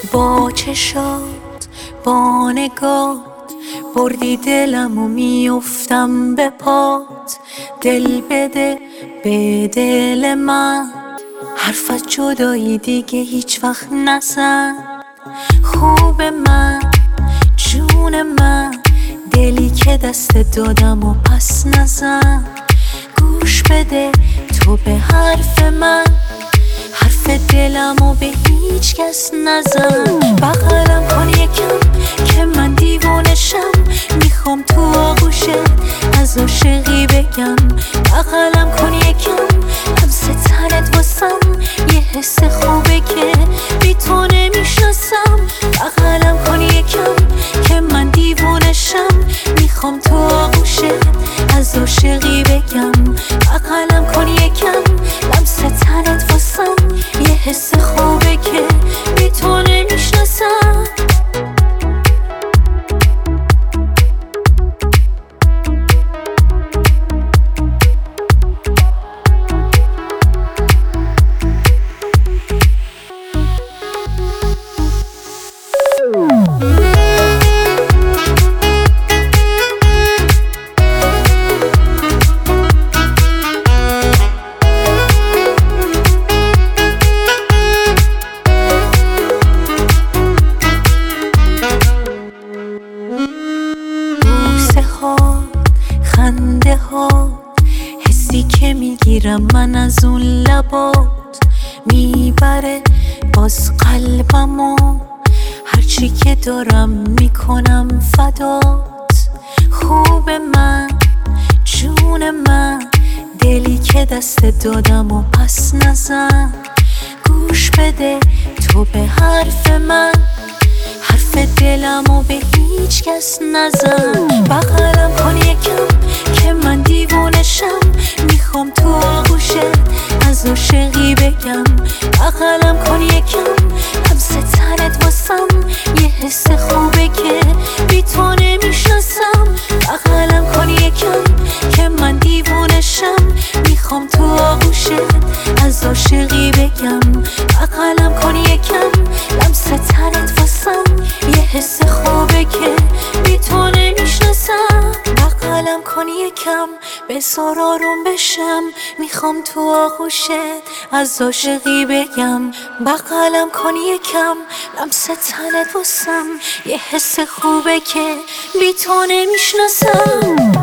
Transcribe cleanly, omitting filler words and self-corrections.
با چشات با نگات بردی دلم و میافتم به پات. دل بده به دل من، حرف از جدایی دیگه هیچ وقت نزن. خوب من جون من، دلی که دست دادم و پس نزن. گوش بده تو به حرف من، حرف دلم و به هیچ کس نزن. بغلم کن یکم که من دیوانشم، میخوام تو آغوشت از عاشقی بگم. بغلم کن یکم لمس تنت واسم، یه حس خوبه که بی تو نمیشناسم. بغلم کن یکم که من دیوانشم، میخوام تو آغوشت از عاشقی بگم. بغلم کن یکم لمس تنت واسم، یه حس خوبه که بی تو نمیشناسم. خنده ها، حسی که میگیرم من از اون لبات، میبره باز قلبمو. هرچی که دارم میکنم فدات. خوب من جون من، دلی که دست دادم و پس نزن. گوش بده تو به حرف من، حرف دلم و به هیچ کس نزن. بغلم کن یکم که من دیوانشم، میخوام تو آغوشت از عاشقی بگم. بغلم کن یکم لمس تنت واسم، یه حس خوبه که بی تو نمیشناسم. بغلم کن یکم که من دیوانشم، میخوام تو آغوشت از عاشقی بگم. بغلم کن یکم لمس تنت واسم، یه حس خوبه که بی تو نمیشناسم. بغلم کن یکم بذار آروم بشم، میخوام تو آغوشت از عاشقی بگم. بغلم کن یکم لمس تنت واسم، یه حس خوبه که بی تو نمیشناسم.